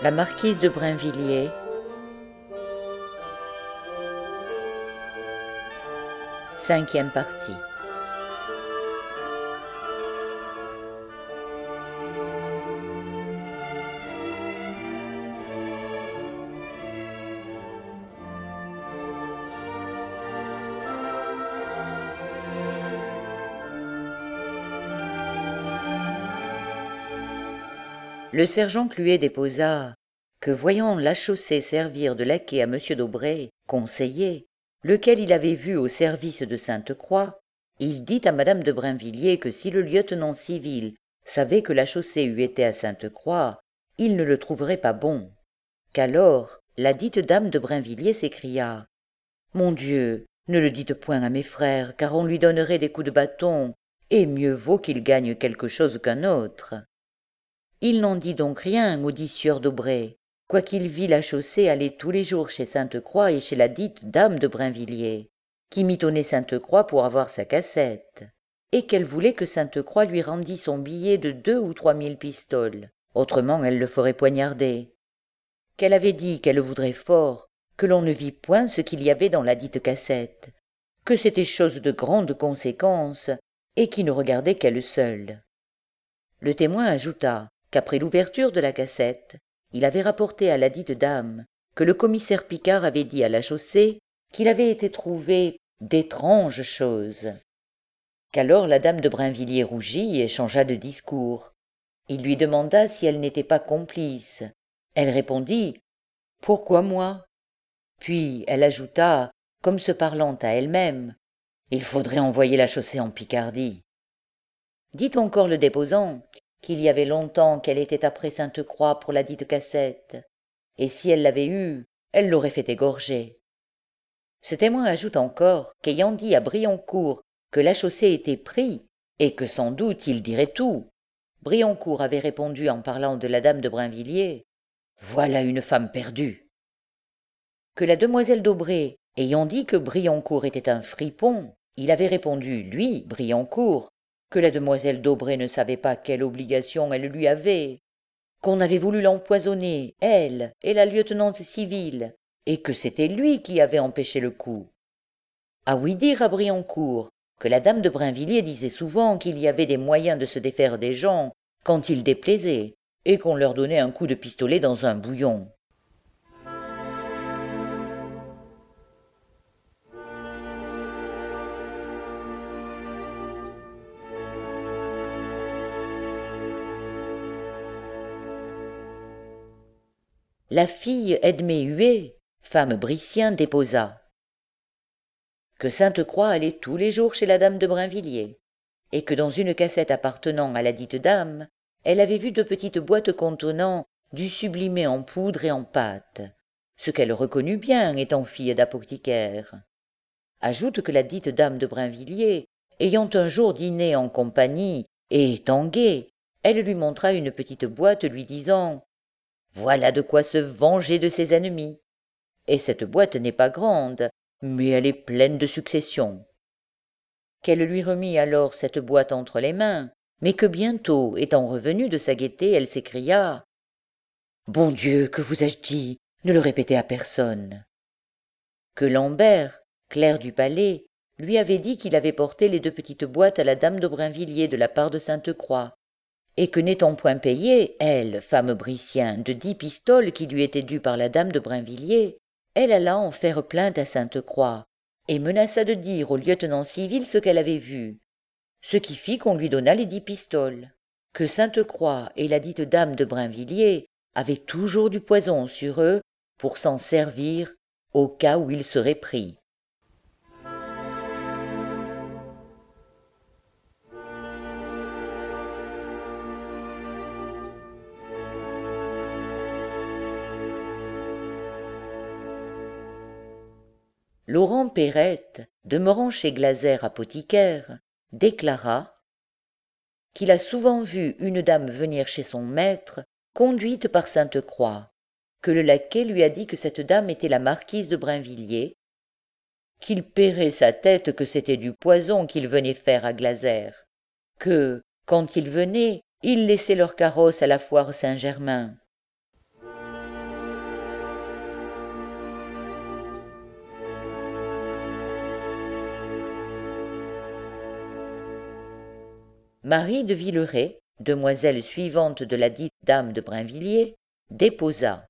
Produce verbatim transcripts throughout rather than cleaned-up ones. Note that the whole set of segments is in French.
La marquise de Brinvilliers, cinquième partie. Le sergent Cluet déposa que, voyant Lachaussée servir de laquais à Monsieur d'Aubray, conseiller, lequel il avait vu au service de Sainte-Croix, il dit à Madame de Brinvilliers que si le lieutenant civil savait que Lachaussée eût été à Sainte-Croix, il ne le trouverait pas bon. Qu'alors la dite dame de Brinvilliers s'écria « Mon Dieu, ne le dites point à mes frères, car on lui donnerait des coups de bâton, et mieux vaut qu'il gagne quelque chose qu'un autre. » Il n'en dit donc rien, maudit sieur d'Aubray, quoiqu'il vît Lachaussée aller tous les jours chez Sainte-Croix et chez la dite dame de Brinvilliers, qui mitonnait Sainte-Croix pour avoir sa cassette, et qu'elle voulait que Sainte-Croix lui rendît son billet de deux ou trois mille pistoles, autrement elle le ferait poignarder. Qu'elle avait dit qu'elle voudrait fort que l'on ne vît point ce qu'il y avait dans la dite cassette, que c'était chose de grande conséquence, et qui ne regardait qu'elle seule. Le témoin ajouta qu'après l'ouverture de la cassette, il avait rapporté à la dite dame que le commissaire Picard avait dit à Lachaussée qu'il avait été trouvé d'étranges choses. Qu'alors la dame de Brinvilliers rougit et changea de discours. Il lui demanda si elle n'était pas complice. Elle répondit « Pourquoi moi ?» Puis elle ajouta, comme se parlant à elle-même, « Il faudrait envoyer Lachaussée en Picardie. » Dit encore le déposant qu'il y avait longtemps qu'elle était après Sainte-Croix pour la dite cassette, et si elle l'avait eue, elle l'aurait fait égorger. Ce témoin ajoute encore qu'ayant dit à Briancourt que Lachaussée était pris, et que sans doute il dirait tout, Briancourt avait répondu en parlant de la dame de Brinvilliers « Voilà une femme perdue !» Que la demoiselle d'Aubray, ayant dit que Briancourt était un fripon, il avait répondu, lui, Briancourt, que la demoiselle d'Aubray ne savait pas quelle obligation elle lui avait, qu'on avait voulu l'empoisonner, elle et la lieutenante civile, et que c'était lui qui avait empêché le coup. À ouï dire à Briancourt que la dame de Brinvilliers disait souvent qu'il y avait des moyens de se défaire des gens quand il déplaisait, et qu'on leur donnait un coup de pistolet dans un bouillon. La fille Edmée Huet, femme Bricien, déposa que Sainte-Croix allait tous les jours chez la dame de Brinvilliers, et que dans une cassette appartenant à la dite dame, elle avait vu de petites boîtes contenant du sublimé en poudre et en pâte, ce qu'elle reconnut bien étant fille d'apothicaire. Ajoute que la dite dame de Brinvilliers, ayant un jour dîné en compagnie et étant gaie, elle lui montra une petite boîte lui disant « Voilà de quoi se venger de ses ennemis. Et cette boîte n'est pas grande, mais elle est pleine de successions. » Qu'elle lui remit alors cette boîte entre les mains, mais que bientôt, étant revenue de sa gaieté, elle s'écria « Bon Dieu, que vous ai-je dit? Ne le répétez à personne. » Que Lambert, clerc du palais, lui avait dit qu'il avait porté les deux petites boîtes à la dame de Brinvilliers de la part de Sainte-Croix, et que n'étant point payée, elle, femme Bricien, de dix pistoles qui lui étaient dues par la dame de Brinvilliers, elle alla en faire plainte à Sainte-Croix, et menaça de dire au lieutenant civil ce qu'elle avait vu, ce qui fit qu'on lui donna les dix pistoles, que Sainte-Croix et la dite dame de Brinvilliers avaient toujours du poison sur eux pour s'en servir au cas où ils seraient pris. Laurent Perrette, demeurant chez Glaser apothicaire, déclara qu'il a souvent vu une dame venir chez son maître, conduite par Sainte-Croix, que le laquais lui a dit que cette dame était la marquise de Brinvilliers, qu'il paierait sa tête que c'était du poison qu'il venait faire à Glaser, que, quand ils venaient, ils laissaient leur carrosse à la foire Saint-Germain. Marie de Villeray, demoiselle suivante de la dite dame de Brinvilliers, déposa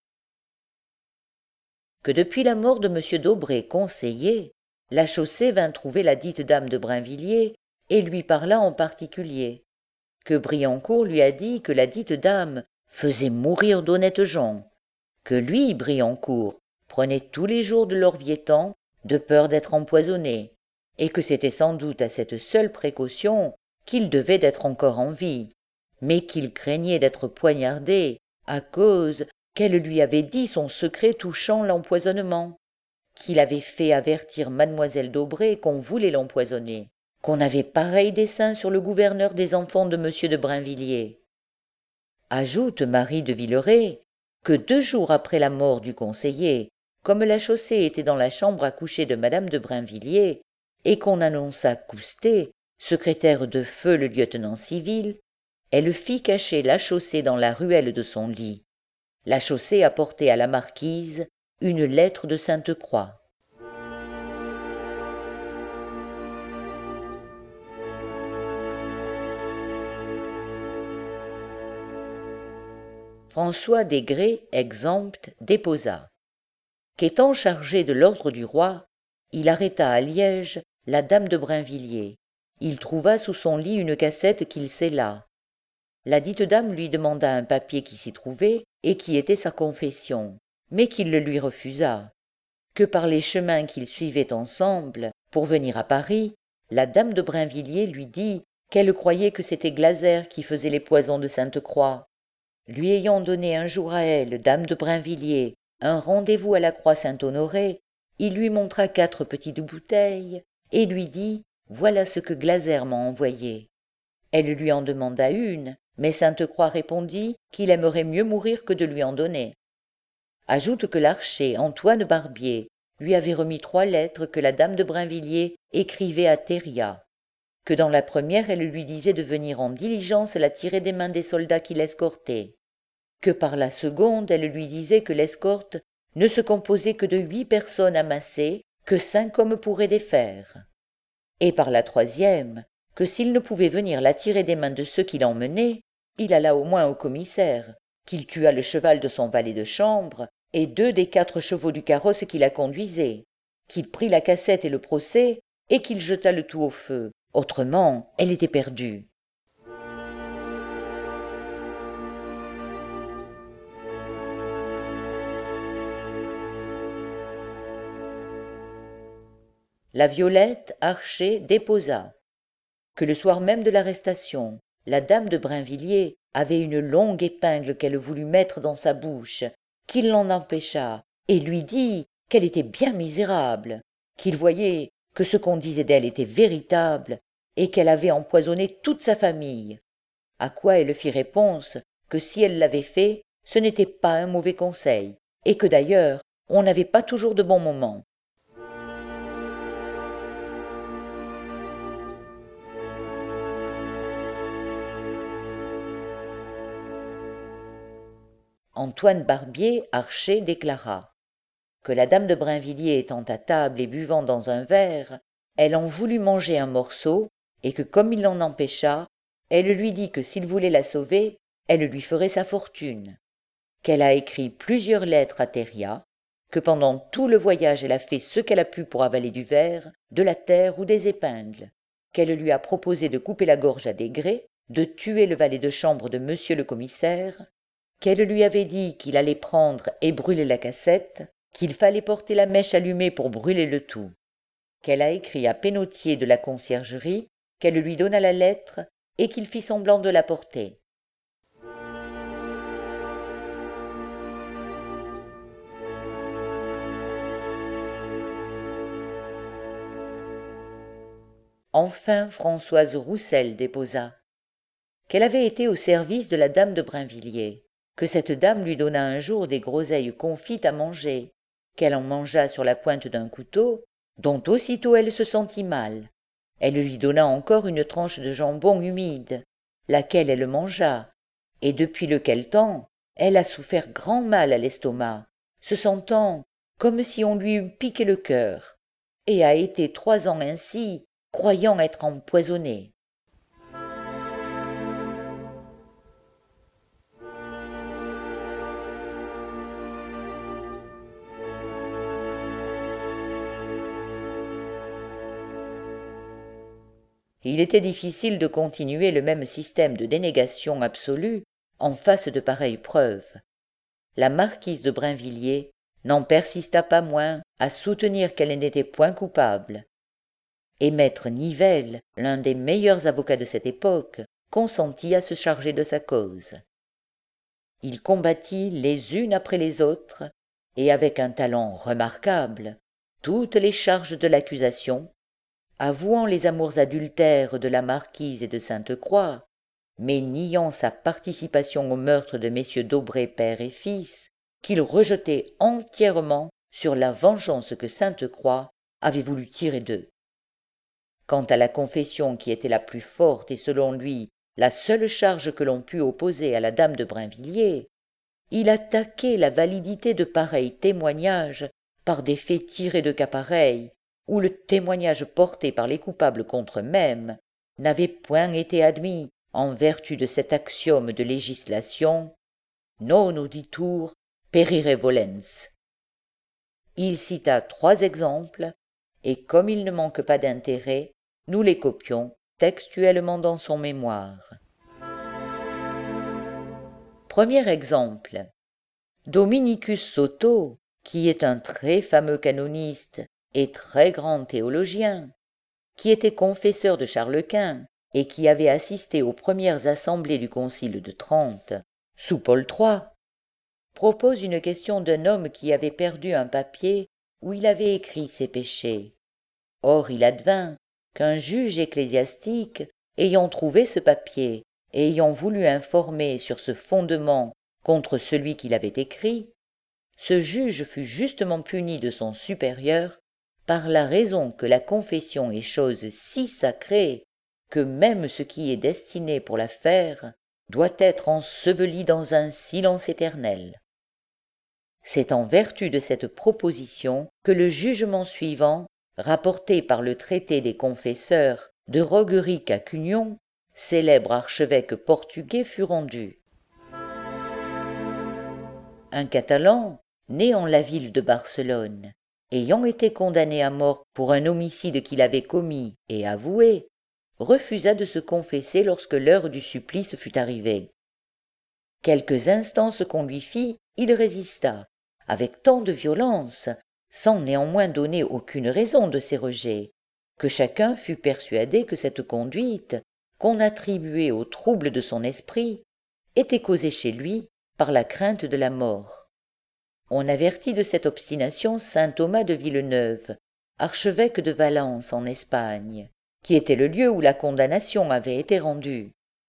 que depuis la mort de M. d'Aubray, conseiller, la Chaussée vint trouver la dite dame de Brinvilliers et lui parla en particulier, que Briancourt lui a dit que la dite dame faisait mourir d'honnêtes gens, que lui, Briancourt, prenait tous les jours de l'orviétan de peur d'être empoisonné, et que c'était sans doute à cette seule précaution qu'il devait d'être encore en vie, mais qu'il craignait d'être poignardé à cause qu'elle lui avait dit son secret touchant l'empoisonnement, qu'il avait fait avertir mademoiselle d'Aubray qu'on voulait l'empoisonner, qu'on avait pareil dessein sur le gouverneur des enfants de monsieur de Brinvilliers. Ajoute Marie de Villeray que deux jours après la mort du conseiller, comme la Chaussée était dans la chambre à coucher de madame de Brinvilliers, et qu'on annonça Coustet, secrétaire de feu le lieutenant civil, elle fit cacher la Chaussée dans la ruelle de son lit. La Chaussée apportait à la marquise une lettre de Sainte-Croix. François Desgrais, exempt, déposa qu'étant chargé de l'ordre du roi, il arrêta à Liège la dame de Brinvilliers. Il trouva sous son lit une cassette qu'il scella. La dite dame lui demanda un papier qui s'y trouvait et qui était sa confession, mais qu'il le lui refusa, que par les chemins qu'ils suivaient ensemble pour venir à Paris, la dame de Brinvilliers lui dit qu'elle croyait que c'était Glaser qui faisait les poisons de Sainte-Croix. Lui ayant donné un jour à elle, dame de Brinvilliers, un rendez-vous à la croix Saint-Honoré, il lui montra quatre petites bouteilles et lui dit « Voilà ce que Glaser m'a envoyé ». Elle lui en demanda une, mais Sainte-Croix répondit qu'il aimerait mieux mourir que de lui en donner. Ajoute que l'archer Antoine Barbier lui avait remis trois lettres que la dame de Brinvilliers écrivait à Théria, que dans la première elle lui disait de venir en diligence la tirer des mains des soldats qui l'escortaient, que par la seconde elle lui disait que l'escorte ne se composait que de huit personnes amassées, que cinq hommes pourraient défaire, et par la troisième que s'il ne pouvait venir la tirer des mains de ceux qui l'emmenaient, il alla au moins au commissaire, qu'il tuât le cheval de son valet de chambre et deux des quatre chevaux du carrosse qui la conduisaient, qu'il prit la cassette et le procès et qu'il jeta le tout au feu. Autrement, elle était perdue. La Violette, archer, déposa que le soir même de l'arrestation, la dame de Brinvilliers avait une longue épingle qu'elle voulut mettre dans sa bouche, qu'il l'en empêcha, et lui dit qu'elle était bien misérable, qu'il voyait que ce qu'on disait d'elle était véritable, et qu'elle avait empoisonné toute sa famille, à quoi elle fit réponse que si elle l'avait fait, ce n'était pas un mauvais conseil, et que d'ailleurs on n'avait pas toujours de bons moments. Antoine Barbier, archer, déclara que la dame de Brinvilliers étant à table et buvant dans un verre, elle en voulut manger un morceau, et que comme il l'en empêcha, elle lui dit que s'il voulait la sauver, elle lui ferait sa fortune, qu'elle a écrit plusieurs lettres à Théria, que pendant tout le voyage elle a fait ce qu'elle a pu pour avaler du verre, de la terre ou des épingles, qu'elle lui a proposé de couper la gorge à Desgrais, de tuer le valet de chambre de monsieur le commissaire, qu'elle lui avait dit qu'il allait prendre et brûler la cassette, qu'il fallait porter la mèche allumée pour brûler le tout, qu'elle a écrit à Pénautier de la conciergerie, qu'elle lui donna la lettre et qu'il fit semblant de la porter. Enfin Françoise Roussel déposa qu'elle avait été au service de la dame de Brinvilliers, que cette dame lui donna un jour des groseilles confites à manger, qu'elle en mangea sur la pointe d'un couteau, dont aussitôt elle se sentit mal. Elle lui donna encore une tranche de jambon humide, laquelle elle mangea, et depuis lequel temps elle a souffert grand mal à l'estomac, se sentant comme si on lui eût piqué le cœur, et a été trois ans ainsi, croyant être empoisonnée. Il était difficile de continuer le même système de dénégation absolue en face de pareilles preuves. La marquise de Brinvilliers n'en persista pas moins à soutenir qu'elle n'était point coupable. Et maître Nivelle, l'un des meilleurs avocats de cette époque, consentit à se charger de sa cause. Il combattit les unes après les autres, et avec un talent remarquable, toutes les charges de l'accusation, avouant les amours adultères de la marquise et de Sainte-Croix, mais niant sa participation au meurtre de messieurs d'Aubray père et fils, qu'il rejetait entièrement sur la vengeance que Sainte-Croix avait voulu tirer d'eux. Quant à la confession qui était la plus forte et selon lui la seule charge que l'on put opposer à la dame de Brinvilliers, il attaquait la validité de pareils témoignages par des faits tirés de cas pareils, où le témoignage porté par les coupables contre eux-mêmes n'avait point été admis en vertu de cet axiome de législation « non auditur perire volens ». Il cita trois exemples, et comme il ne manque pas d'intérêt, nous les copions textuellement dans son mémoire. Premier exemple. Dominicus Soto, qui est un très fameux canoniste et très grand théologien, qui était confesseur de Charles Quint et qui avait assisté aux premières assemblées du Concile de Trente, sous Paul trois, propose une question d'un homme qui avait perdu un papier où il avait écrit ses péchés. Or il advint qu'un juge ecclésiastique, ayant trouvé ce papier et ayant voulu informer sur ce fondement contre celui qui l'avait écrit, ce juge fut justement puni de son supérieur par la raison que la confession est chose si sacrée que même ce qui est destiné pour la faire doit être enseveli dans un silence éternel. C'est en vertu de cette proposition que le jugement suivant, rapporté par le traité des confesseurs de Rogueric à Cugnon, célèbre archevêque portugais, fut rendu. Un Catalan, né en la ville de Barcelone, ayant été condamné à mort pour un homicide qu'il avait commis et avoué, refusa de se confesser lorsque l'heure du supplice fut arrivée. Quelques instances qu'on lui fit, il résista, avec tant de violence, sans néanmoins donner aucune raison de ses rejets, que chacun fut persuadé que cette conduite, qu'on attribuait au trouble de son esprit, était causée chez lui par la crainte de la mort. On avertit de cette obstination saint Thomas de Villeneuve, archevêque de Valence en Espagne, qui était le lieu où la condamnation avait été rendue.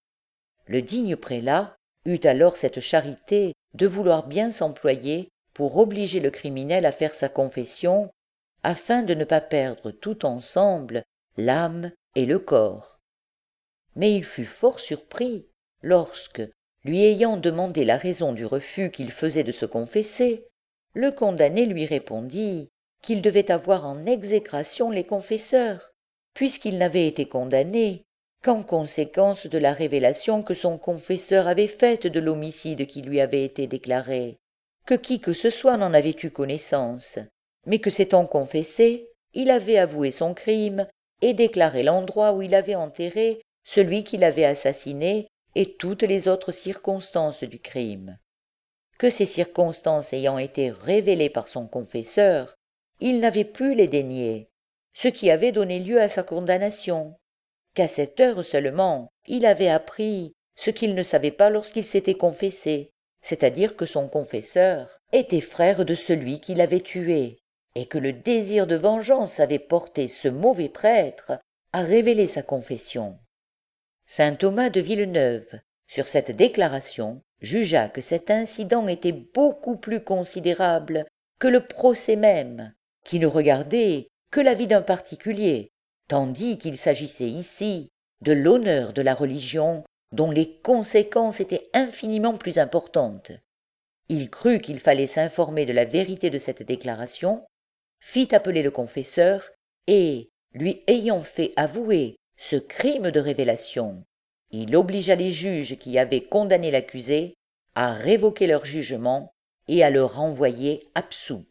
Le digne prélat eut alors cette charité de vouloir bien s'employer pour obliger le criminel à faire sa confession, afin de ne pas perdre tout ensemble l'âme et le corps. Mais il fut fort surpris lorsque, lui ayant demandé la raison du refus qu'il faisait de se confesser, le condamné lui répondit qu'il devait avoir en exécration les confesseurs, puisqu'il n'avait été condamné qu'en conséquence de la révélation que son confesseur avait faite de l'homicide qui lui avait été déclaré, que qui que ce soit n'en avait eu connaissance, mais que s'étant confessé, il avait avoué son crime et déclaré l'endroit où il avait enterré celui qui l'avait assassiné et toutes les autres circonstances du crime. Que ces circonstances ayant été révélées par son confesseur, il n'avait pu les dénier, ce qui avait donné lieu à sa condamnation, qu'à cette heure seulement il avait appris ce qu'il ne savait pas lorsqu'il s'était confessé, c'est-à-dire que son confesseur était frère de celui qui l'avait tué, et que le désir de vengeance avait porté ce mauvais prêtre à révéler sa confession. Saint Thomas de Villeneuve, sur cette déclaration, jugea que cet incident était beaucoup plus considérable que le procès même, qui ne regardait que la vie d'un particulier, tandis qu'il s'agissait ici de l'honneur de la religion dont les conséquences étaient infiniment plus importantes. Il crut qu'il fallait s'informer de la vérité de cette déclaration, fit appeler le confesseur, et, lui ayant fait avouer ce crime de révélation, il obligea les juges qui avaient condamné l'accusé à révoquer leur jugement et à le renvoyer absous.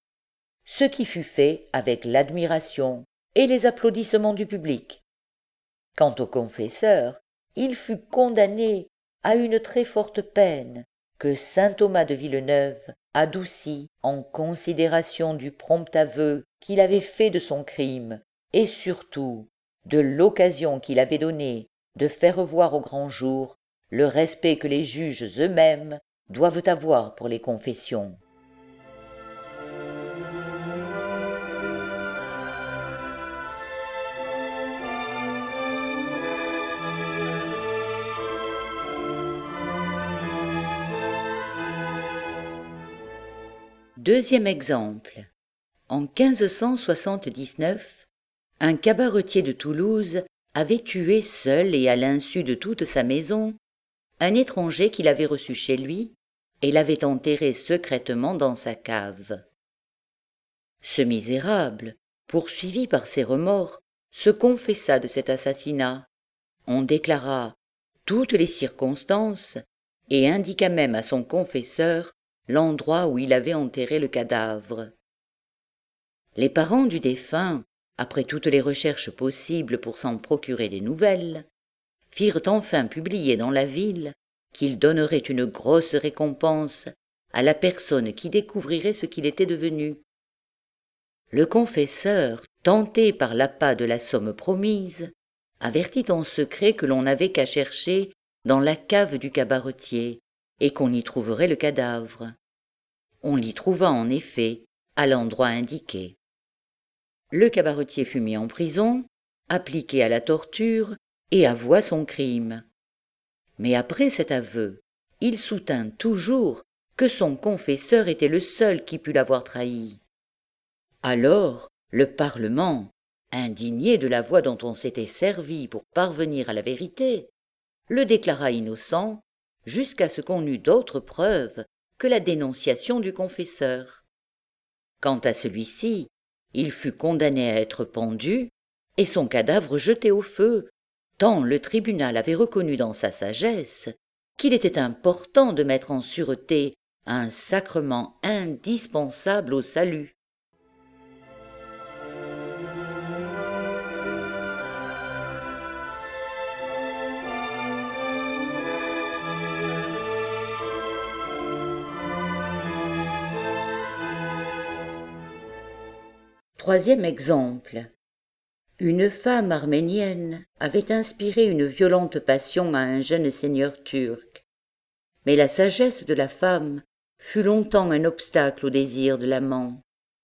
Ce qui fut fait avec l'admiration et les applaudissements du public. Quant au confesseur, il fut condamné à une très forte peine que saint Thomas de Villeneuve adoucit en considération du prompt aveu qu'il avait fait de son crime et surtout de l'occasion qu'il avait donnée de faire voir au grand jour le respect que les juges eux-mêmes doivent avoir pour les confessions. Deuxième exemple. En quinze cent soixante-dix-neuf, un cabaretier de Toulouse avait tué seul et à l'insu de toute sa maison un étranger qu'il avait reçu chez lui et l'avait enterré secrètement dans sa cave. Ce misérable, poursuivi par ses remords, se confessa de cet assassinat. On déclara toutes les circonstances et indiqua même à son confesseur l'endroit où il avait enterré le cadavre. Les parents du défunt, après toutes les recherches possibles pour s'en procurer des nouvelles, firent enfin publier dans la ville qu'il donnerait une grosse récompense à la personne qui découvrirait ce qu'il était devenu. Le confesseur, tenté par l'appât de la somme promise, avertit en secret que l'on n'avait qu'à chercher dans la cave du cabaretier et qu'on y trouverait le cadavre. On l'y trouva en effet à l'endroit indiqué. Le cabaretier fut mis en prison, appliqué à la torture et avoua son crime. Mais après cet aveu, il soutint toujours que son confesseur était le seul qui pût l'avoir trahi. Alors le Parlement, indigné de la voie dont on s'était servi pour parvenir à la vérité, le déclara innocent jusqu'à ce qu'on eût d'autres preuves que la dénonciation du confesseur. Quant à celui-ci, il fut condamné à être pendu et son cadavre jeté au feu, tant le tribunal avait reconnu dans sa sagesse qu'il était important de mettre en sûreté un sacrement indispensable au salut. Troisième exemple. Une femme arménienne avait inspiré une violente passion à un jeune seigneur turc. Mais la sagesse de la femme fut longtemps un obstacle au désir de l'amant.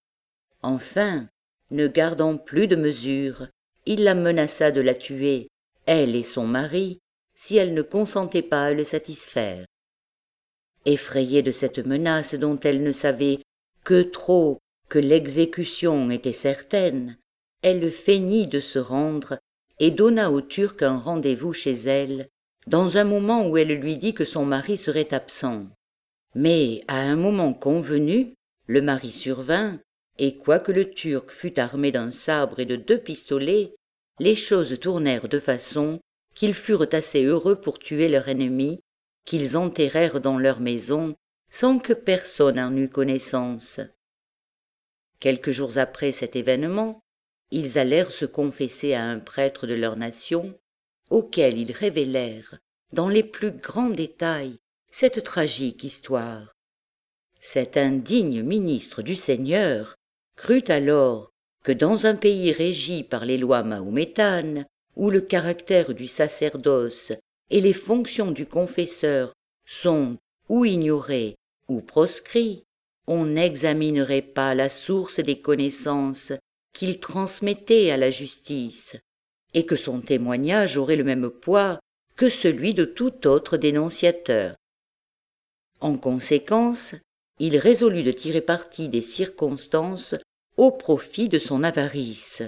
Enfin, ne gardant plus de mesure, il la menaça de la tuer, elle et son mari, si elle ne consentait pas à le satisfaire. Effrayée de cette menace dont elle ne savait que trop que l'exécution était certaine, elle feignit de se rendre et donna au Turc un rendez-vous chez elle, dans un moment où elle lui dit que son mari serait absent. Mais à un moment convenu, le mari survint, et quoique le Turc fût armé d'un sabre et de deux pistolets, les choses tournèrent de façon qu'ils furent assez heureux pour tuer leur ennemi, qu'ils enterrèrent dans leur maison, sans que personne en eût connaissance. Quelques jours après cet événement, ils allèrent se confesser à un prêtre de leur nation, auquel ils révélèrent, dans les plus grands détails, cette tragique histoire. Cet indigne ministre du Seigneur crut alors que dans un pays régi par les lois mahométanes, où le caractère du sacerdoce et les fonctions du confesseur sont ou ignorés ou proscrits, on n'examinerait pas la source des connaissances qu'il transmettait à la justice, et que son témoignage aurait le même poids que celui de tout autre dénonciateur. En conséquence, il résolut de tirer parti des circonstances au profit de son avarice.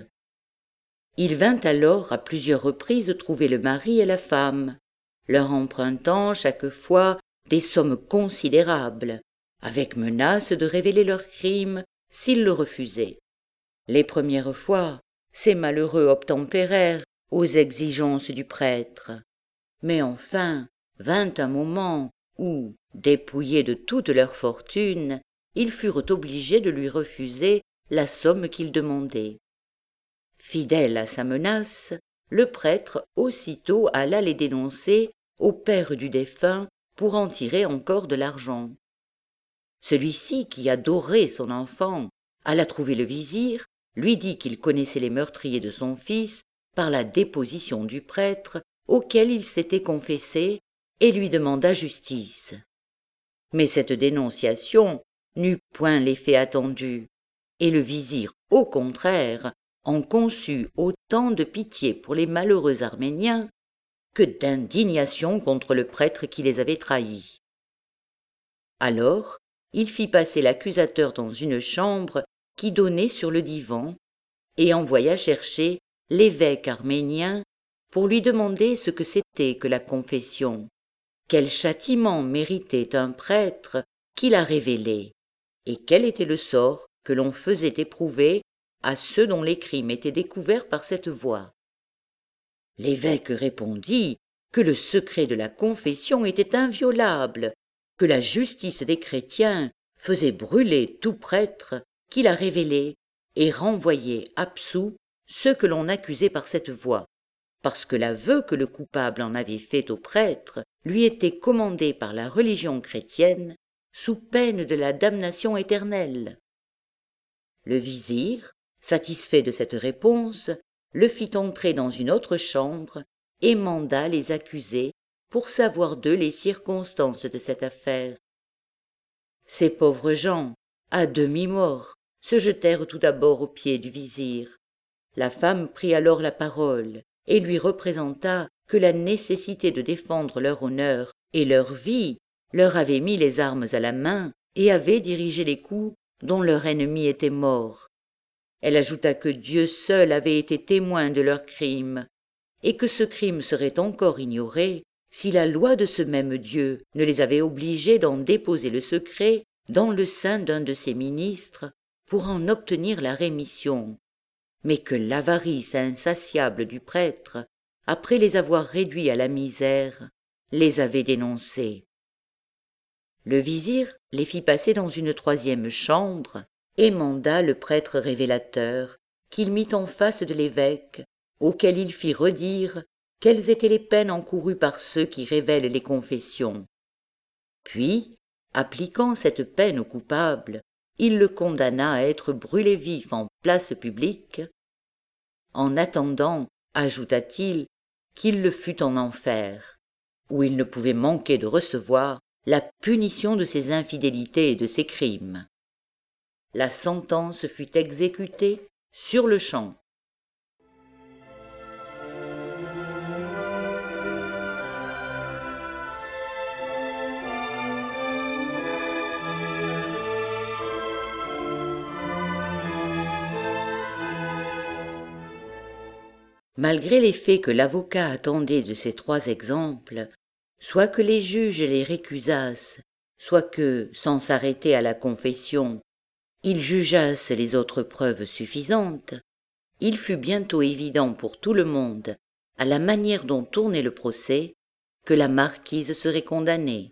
Il vint alors à plusieurs reprises trouver le mari et la femme, leur empruntant chaque fois des sommes considérables, avec menace de révéler leur crime s'ils le refusaient. Les premières fois, ces malheureux obtempérèrent aux exigences du prêtre. Mais enfin vint un moment où, dépouillés de toute leur fortune, ils furent obligés de lui refuser la somme qu'il demandait. Fidèle à sa menace, le prêtre aussitôt alla les dénoncer au père du défunt pour en tirer encore de l'argent. Celui-ci, qui adorait son enfant, alla trouver le vizir, lui dit qu'il connaissait les meurtriers de son fils par la déposition du prêtre auquel il s'était confessé, et lui demanda justice. Mais cette dénonciation n'eut point l'effet attendu, et le vizir, au contraire, en conçut autant de pitié pour les malheureux Arméniens que d'indignation contre le prêtre qui les avait trahis. Alors, il fit passer l'accusateur dans une chambre qui donnait sur le divan, et envoya chercher l'évêque arménien pour lui demander ce que c'était que la confession, quel châtiment méritait un prêtre qui la révélait, et quel était le sort que l'on faisait éprouver à ceux dont les crimes étaient découverts par cette voie. L'évêque répondit que le secret de la confession était inviolable, que la justice des chrétiens faisait brûler tout prêtre qui la révélait et renvoyait absous ceux que l'on accusait par cette voie, parce que l'aveu que le coupable en avait fait au prêtre lui était commandé par la religion chrétienne sous peine de la damnation éternelle. Le vizir, satisfait de cette réponse, le fit entrer dans une autre chambre et manda les accusés pour savoir d'eux les circonstances de cette affaire. Ces pauvres gens, à demi-morts, se jetèrent tout d'abord aux pieds du vizir. La femme prit alors la parole et lui représenta que la nécessité de défendre leur honneur et leur vie leur avait mis les armes à la main et avait dirigé les coups dont leur ennemi était mort. Elle ajouta que Dieu seul avait été témoin de leur crime, et que ce crime serait encore ignoré si la loi de ce même Dieu ne les avait obligés d'en déposer le secret dans le sein d'un de ses ministres pour en obtenir la rémission, mais que l'avarice insatiable du prêtre, après les avoir réduits à la misère, les avait dénoncés. Le vizir les fit passer dans une troisième chambre et manda le prêtre révélateur qu'il mit en face de l'évêque, auquel il fit redire quelles étaient les peines encourues par ceux qui révèlent les confessions. Puis, appliquant cette peine au coupable, il le condamna à être brûlé vif en place publique. En attendant, ajouta-t-il, qu'il le fût en enfer, où il ne pouvait manquer de recevoir la punition de ses infidélités et de ses crimes. La sentence fut exécutée sur-le-champ. Malgré les faits que l'avocat attendait de ces trois exemples, soit que les juges les récusassent, soit que, sans s'arrêter à la confession, ils jugeassent les autres preuves suffisantes, il fut bientôt évident pour tout le monde, à la manière dont tournait le procès, que la marquise serait condamnée.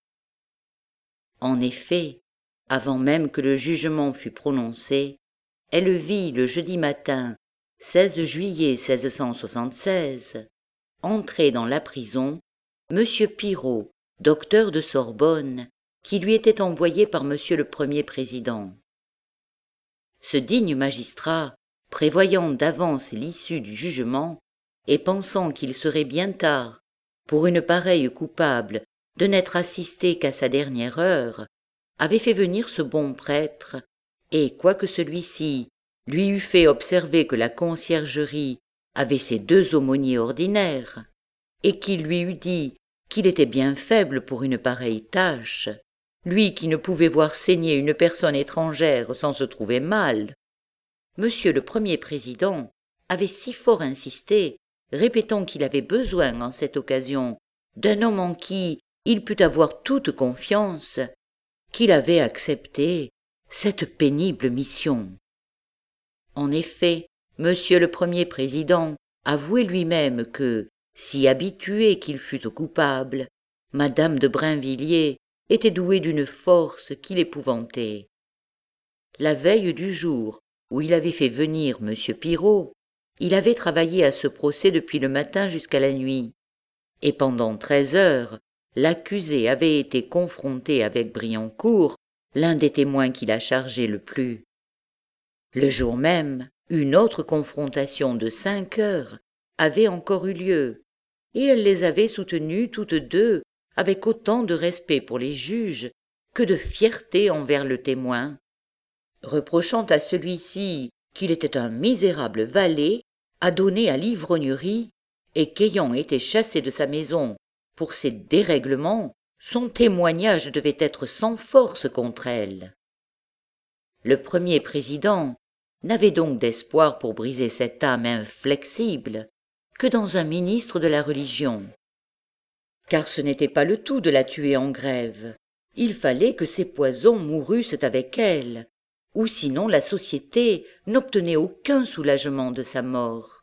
En effet, avant même que le jugement fût prononcé, elle vit le jeudi matin, seize juillet seize cent soixante-seize, entrer dans la prison Monsieur Pirault, docteur de Sorbonne, qui lui était envoyé par Monsieur le Premier Président. Ce digne magistrat, prévoyant d'avance l'issue du jugement, et pensant qu'il serait bien tard, pour une pareille coupable, de n'être assisté qu'à sa dernière heure, avait fait venir ce bon prêtre, et quoique celui-ci lui eût fait observer que la conciergerie avait ses deux aumôniers ordinaires, et qu'il lui eût dit qu'il était bien faible pour une pareille tâche, lui qui ne pouvait voir saigner une personne étrangère sans se trouver mal, Monsieur le Premier Président avait si fort insisté, répétant qu'il avait besoin en cette occasion d'un homme en qui il pût avoir toute confiance, qu'il avait accepté cette pénible mission. En effet, Monsieur le Premier Président avouait lui-même que, si habitué qu'il fût au coupable, Madame de Brinvilliers était douée d'une force qui l'épouvantait. La veille du jour où il avait fait venir Monsieur Pirault, Il avait travaillé à ce procès depuis le matin jusqu'à la nuit, et pendant treize heures, l'accusé avait été confronté avec Briancourt, l'un des témoins qui l'a chargé le plus. Le jour même, une autre confrontation de cinq heures avait encore eu lieu, et elle les avait soutenues toutes deux avec autant de respect pour les juges que de fierté envers le témoin, reprochant à celui-ci qu'il était un misérable valet, adonné à l'ivrognerie, et qu'ayant été chassé de sa maison pour ses dérèglements, son témoignage devait être sans force contre elle. Le premier président n'avait donc d'espoir pour briser cette âme inflexible que dans un ministre de la religion. Car ce n'était pas le tout de la tuer en grève, il fallait que ses poisons mourussent avec elle, ou sinon la société n'obtenait aucun soulagement de sa mort.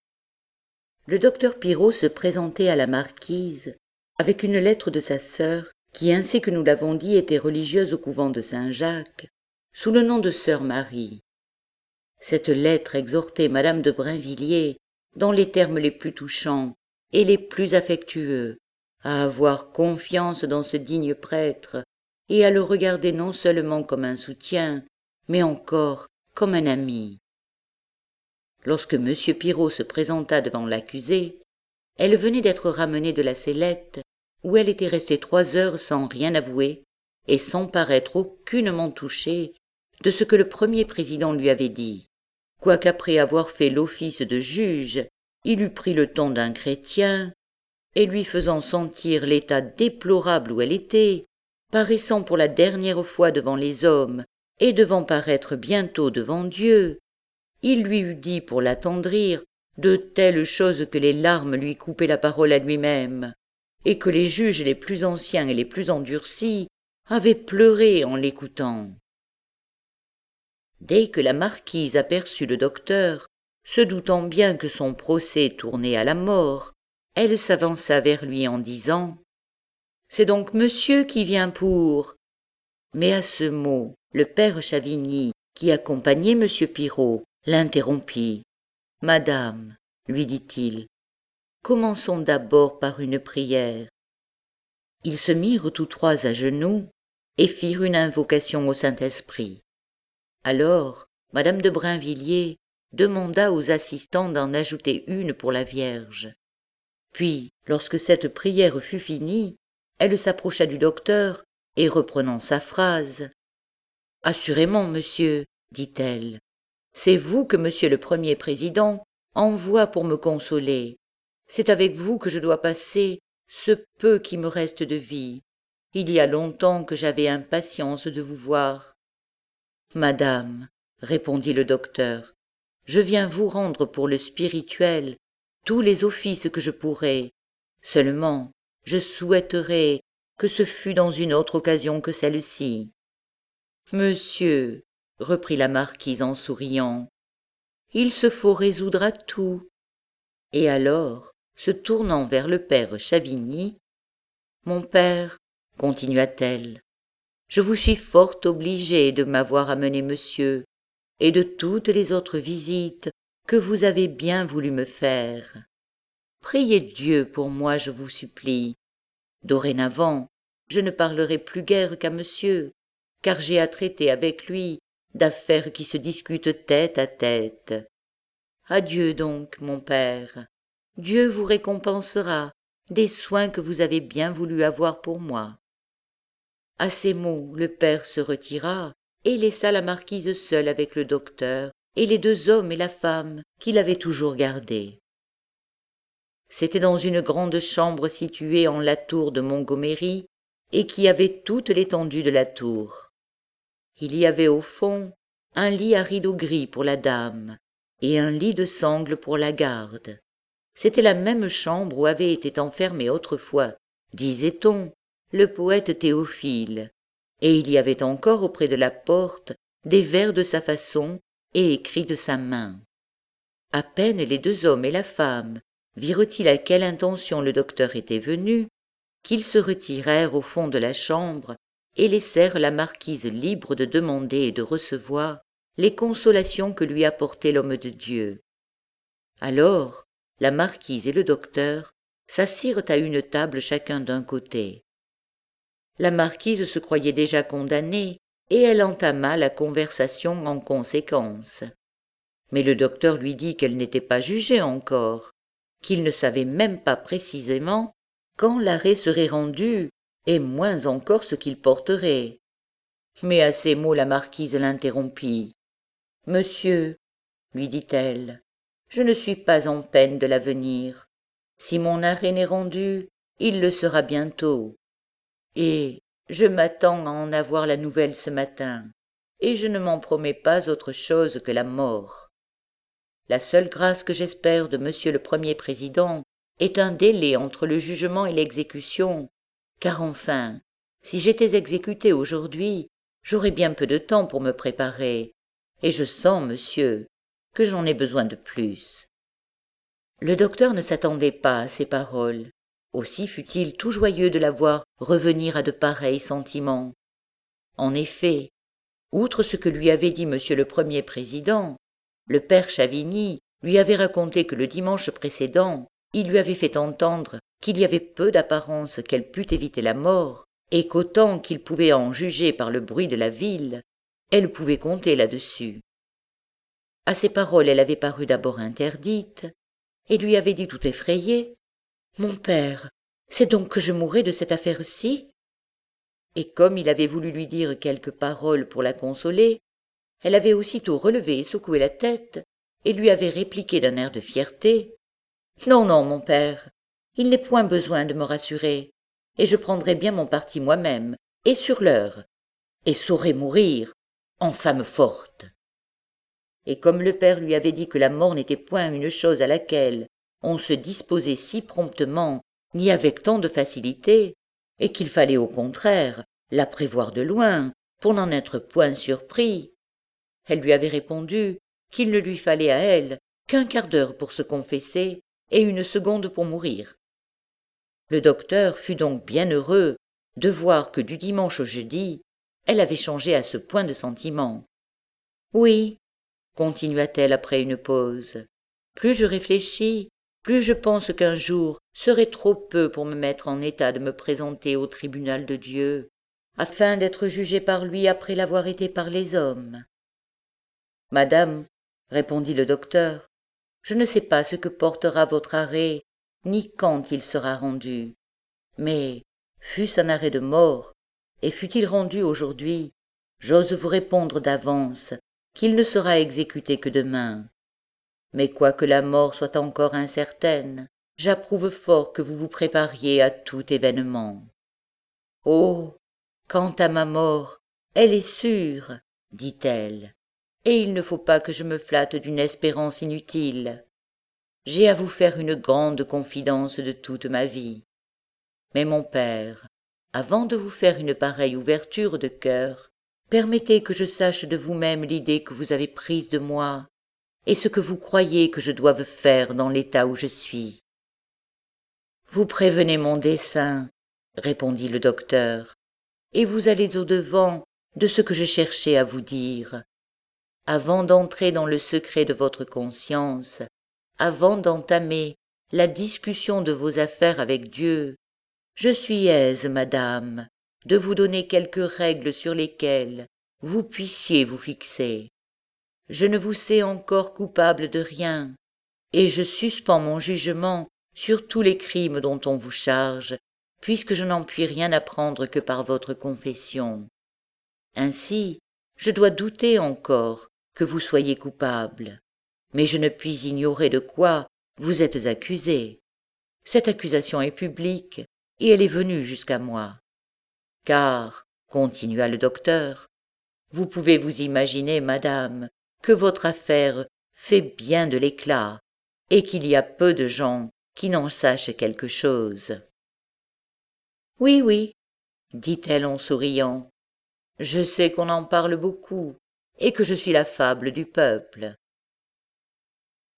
Le docteur Pirot se présentait à la marquise avec une lettre de sa sœur, qui, ainsi que nous l'avons dit, était religieuse au couvent de Saint-Jacques, sous le nom de sœur Marie. Cette lettre exhortait madame de Brinvilliers, dans les termes les plus touchants et les plus affectueux, à avoir confiance dans ce digne prêtre et à le regarder non seulement comme un soutien, mais encore comme un ami. Lorsque M. Pirot se présenta devant l'accusée, elle venait d'être ramenée de la sellette, où elle était restée trois heures sans rien avouer et sans paraître aucunement touchée de ce que le premier président lui avait dit, quoiqu'après avoir fait l'office de juge, il eût pris le ton d'un chrétien, et lui faisant sentir l'état déplorable où elle était, paraissant pour la dernière fois devant les hommes et devant paraître bientôt devant Dieu, il lui eût dit pour l'attendrir de telles choses que les larmes lui coupaient la parole à lui-même, et que les juges les plus anciens et les plus endurcis avaient pleuré en l'écoutant. Dès que la marquise aperçut le docteur, se doutant bien que son procès tournait à la mort, elle s'avança vers lui en disant « C'est donc monsieur qui vient pour… » Mais à ce mot, le père Chavigny, qui accompagnait M. Pirot, l'interrompit. « Madame, lui dit-il, commençons d'abord par une prière. » Ils se mirent tous trois à genoux et firent une invocation au Saint-Esprit. Alors, madame de Brinvilliers demanda aux assistants d'en ajouter une pour la Vierge. Puis, lorsque cette prière fut finie, elle s'approcha du docteur et reprenant sa phrase, « Assurément, monsieur, dit-elle, c'est vous que monsieur le premier président envoie pour me consoler. C'est avec vous que je dois passer ce peu qui me reste de vie. Il y a longtemps que j'avais impatience de vous voir. » « Madame, répondit le docteur, je viens vous rendre pour le spirituel tous les offices que je pourrai. Seulement, je souhaiterais que ce fût dans une autre occasion que celle-ci. »« Monsieur, reprit la marquise en souriant, il se faut résoudre à tout. » Et alors, se tournant vers le père Chavigny, « Mon père, continua-t-elle, je vous suis fort obligée de m'avoir amené monsieur, et de toutes les autres visites que vous avez bien voulu me faire. Priez Dieu pour moi, je vous supplie. Dorénavant, je ne parlerai plus guère qu'à monsieur, car j'ai à traiter avec lui d'affaires qui se discutent tête à tête. Adieu donc, mon père. Dieu vous récompensera des soins que vous avez bien voulu avoir pour moi. » À ces mots, le père se retira et laissa la marquise seule avec le docteur et les deux hommes et la femme qu'il avait toujours gardés. C'était dans une grande chambre située en la tour de Montgomery et qui avait toute l'étendue de la tour. Il y avait au fond un lit à rideaux gris pour la dame et un lit de sangle pour la garde. C'était la même chambre où avait été enfermé autrefois, disait-on, le poète Théophile, et il y avait encore auprès de la porte des vers de sa façon et écrits de sa main. À peine les deux hommes et la femme virent-ils à quelle intention le docteur était venu, qu'ils se retirèrent au fond de la chambre et laissèrent la marquise libre de demander et de recevoir les consolations que lui apportait l'homme de Dieu. Alors, la marquise et le docteur s'assirent à une table chacun d'un côté. La marquise se croyait déjà condamnée, et elle entama la conversation en conséquence. Mais le docteur lui dit qu'elle n'était pas jugée encore, qu'il ne savait même pas précisément quand l'arrêt serait rendu, et moins encore ce qu'il porterait. Mais à ces mots la marquise l'interrompit. « Monsieur, lui dit-elle, je ne suis pas en peine de l'avenir. Si mon arrêt n'est rendu, il le sera bientôt. Et je m'attends à en avoir la nouvelle ce matin, et je ne m'en promets pas autre chose que la mort. La seule grâce que j'espère de monsieur le Premier Président est un délai entre le jugement et l'exécution, car enfin, si j'étais exécuté aujourd'hui, j'aurais bien peu de temps pour me préparer, et je sens, monsieur, que j'en ai besoin de plus. » Le docteur ne s'attendait pas à ces paroles. Aussi fut-il tout joyeux de la voir revenir à de pareils sentiments. En effet, outre ce que lui avait dit monsieur le Premier Président, le père Chavigny lui avait raconté que le dimanche précédent, il lui avait fait entendre qu'il y avait peu d'apparence qu'elle pût éviter la mort, et qu'autant qu'il pouvait en juger par le bruit de la ville, elle pouvait compter là-dessus. À ces paroles, elle avait paru d'abord interdite, et lui avait dit tout effrayée: « Mon père, c'est donc que je mourrai de cette affaire-ci ?» Et comme il avait voulu lui dire quelques paroles pour la consoler, elle avait aussitôt relevé et secoué la tête, et lui avait répliqué d'un air de fierté: « Non, non, mon père, il n'est point besoin de me rassurer, et je prendrai bien mon parti moi-même, et sur l'heure, et saurai mourir, en femme forte. » Et comme le père lui avait dit que la mort n'était point une chose à laquelle on se disposait si promptement, ni avec tant de facilité, et qu'il fallait au contraire la prévoir de loin, pour n'en être point surpris, elle lui avait répondu qu'il ne lui fallait à elle qu'un quart d'heure pour se confesser et une seconde pour mourir. Le docteur fut donc bien heureux de voir que du dimanche au jeudi, elle avait changé à ce point de sentiment. « Oui, » continua-t-elle après une pause, « plus je réfléchis, plus je pense qu'un jour serait trop peu pour me mettre en état de me présenter au tribunal de Dieu, afin d'être jugée par lui après l'avoir été par les hommes. »« Madame, » répondit le docteur, « je ne sais pas ce que portera votre arrêt, ni quand il sera rendu. Mais, fût-ce un arrêt de mort, et fût-il rendu aujourd'hui, j'ose vous répondre d'avance qu'il ne sera exécuté que demain. Mais quoique la mort soit encore incertaine, j'approuve fort que vous vous prépariez à tout événement. »« Oh, quant à ma mort, elle est sûre, dit-elle, et il ne faut pas que je me flatte d'une espérance inutile. J'ai à vous faire une grande confidence de toute ma vie. Mais mon père, avant de vous faire une pareille ouverture de cœur, permettez que je sache de vous-même l'idée que vous avez prise de moi, et ce que vous croyez que je doive faire dans l'état où je suis. »« Vous prévenez mon dessein, » répondit le docteur, « et vous allez au-devant de ce que je cherchais à vous dire. Avant d'entrer dans le secret de votre conscience, avant d'entamer la discussion de vos affaires avec Dieu, je suis aise, madame, de vous donner quelques règles sur lesquelles vous puissiez vous fixer. Je ne vous sais encore coupable de rien, et je suspends mon jugement sur tous les crimes dont on vous charge, puisque je n'en puis rien apprendre que par votre confession. Ainsi, je dois douter encore que vous soyez coupable, mais je ne puis ignorer de quoi vous êtes accusé. Cette accusation est publique, et elle est venue jusqu'à moi. Car, continua le docteur, vous pouvez vous imaginer, madame, que votre affaire fait bien de l'éclat, et qu'il y a peu de gens qui n'en sachent quelque chose. « Oui, oui, » dit-elle en souriant, « je sais qu'on en parle beaucoup, et que je suis la fable du peuple. »« Donc, »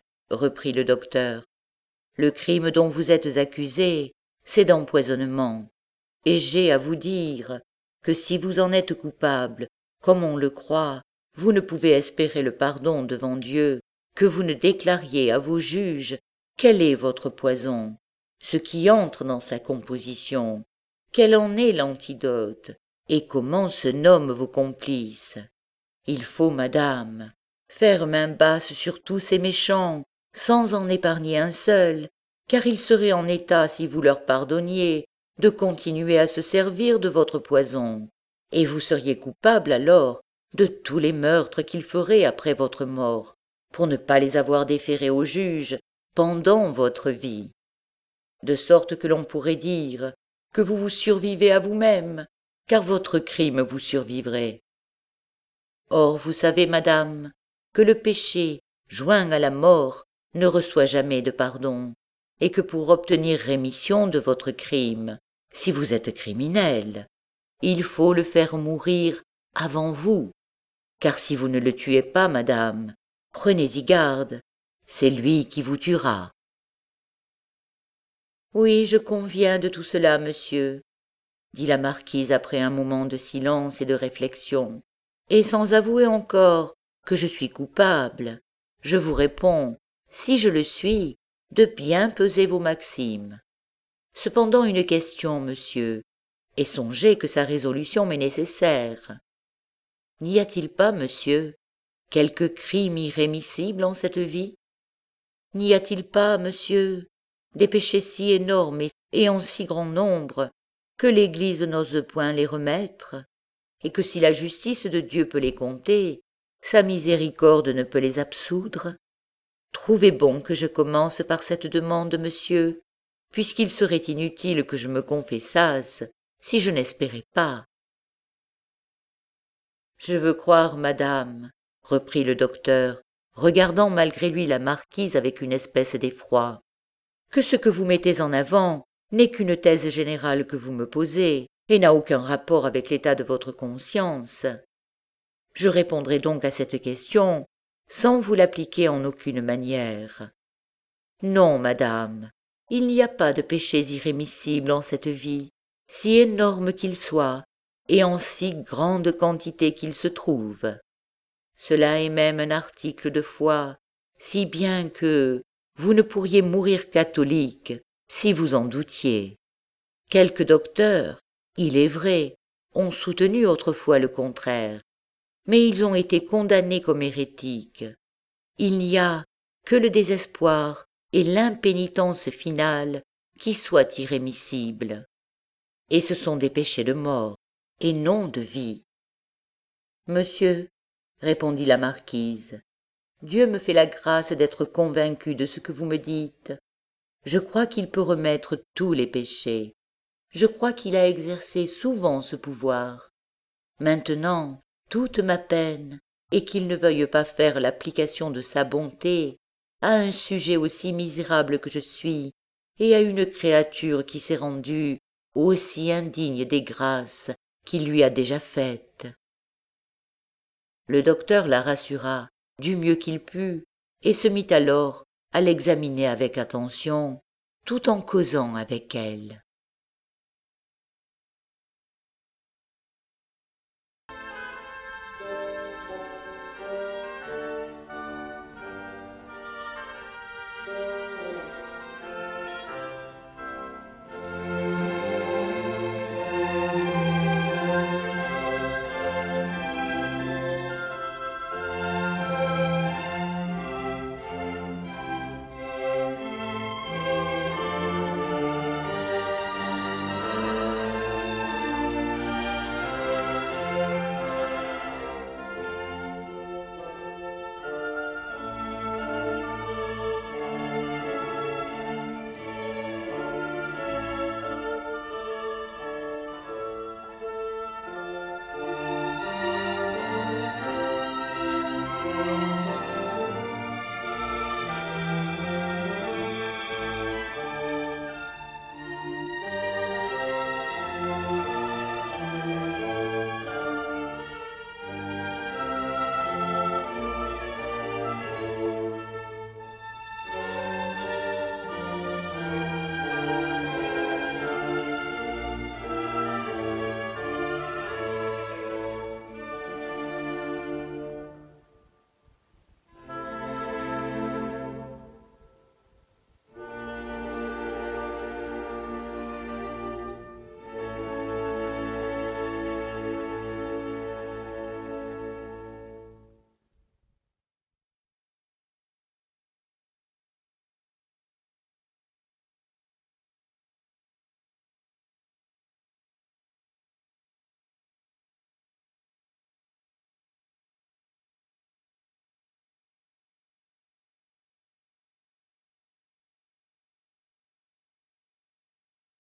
reprit le docteur, « le crime dont vous êtes accusé, c'est d'empoisonnement, et j'ai à vous dire que si vous en êtes coupable, comme on le croit, vous ne pouvez espérer le pardon devant Dieu que vous ne déclariez à vos juges quel est votre poison, ce qui entre dans sa composition, quel en est l'antidote, et comment se nomment vos complices. Il faut, madame, faire main basse sur tous ces méchants, sans en épargner un seul, car ils seraient en état, si vous leur pardonniez, de continuer à se servir de votre poison, et vous seriez coupable alors de tous les meurtres qu'ils feraient après votre mort, pour ne pas les avoir déférés au juge pendant votre vie. De sorte que l'on pourrait dire que vous vous survivez à vous-même, car votre crime vous survivrait. Or, vous savez, madame, que le péché, joint à la mort, ne reçoit jamais de pardon, et que pour obtenir rémission de votre crime, si vous êtes criminel, il faut le faire mourir avant vous, car si vous ne le tuez pas, madame, prenez-y garde, c'est lui qui vous tuera. Oui, je conviens de tout cela, monsieur, dit la marquise après un moment de silence et de réflexion, et sans avouer encore que je suis coupable, je vous réponds, si je le suis, de bien peser vos maximes. Cependant une question, monsieur, et songez que sa résolution m'est nécessaire. N'y a-t-il pas, monsieur, quelque crime irrémissible en cette vie? N'y a-t-il pas, monsieur, des péchés si énormes et en si grand nombre que l'Église n'ose point les remettre, et que si la justice de Dieu peut les compter, sa miséricorde ne peut les absoudre? Trouvez bon que je commence par cette demande, monsieur, puisqu'il serait inutile que je me confessasse si je n'espérais pas. Je veux croire, madame, reprit le docteur, regardant malgré lui la marquise avec une espèce d'effroi, que ce que vous mettez en avant n'est qu'une thèse générale que vous me posez, et n'a aucun rapport avec l'état de votre conscience. Je répondrai donc à cette question sans vous l'appliquer en aucune manière. Non, madame, il n'y a pas de péchés irrémissibles en cette vie, si énormes qu'ils soient, et en si grande quantité qu'ils se trouvent. Cela est même un article de foi, si bien que vous ne pourriez mourir catholique si vous en doutiez. Quelques docteurs, il est vrai, ont soutenu autrefois le contraire, mais ils ont été condamnés comme hérétiques. Il n'y a que le désespoir et l'impénitence finale qui soient irrémissibles. Et ce sont des péchés de mort, et non de vie. Monsieur, répondit la marquise, Dieu me fait la grâce d'être convaincue de ce que vous me dites. Je crois qu'il peut remettre tous les péchés. Je crois qu'il a exercé souvent ce pouvoir. Maintenant, toute ma peine est qu'il ne veuille pas faire l'application de sa bonté à un sujet aussi misérable que je suis et à une créature qui s'est rendue aussi indigne des grâces qu'il lui a déjà faites. Le docteur la rassura du mieux qu'il put et se mit alors à l'examiner avec attention, tout en causant avec elle.